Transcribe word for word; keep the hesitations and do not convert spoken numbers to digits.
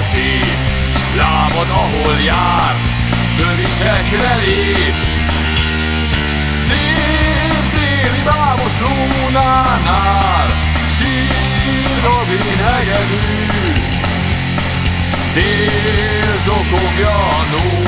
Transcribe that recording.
tép. Lábad, ahol jársz, tövisekre lép. Szép téli bábos lónánál sír a vénhegedű. Szél zokogja a nó.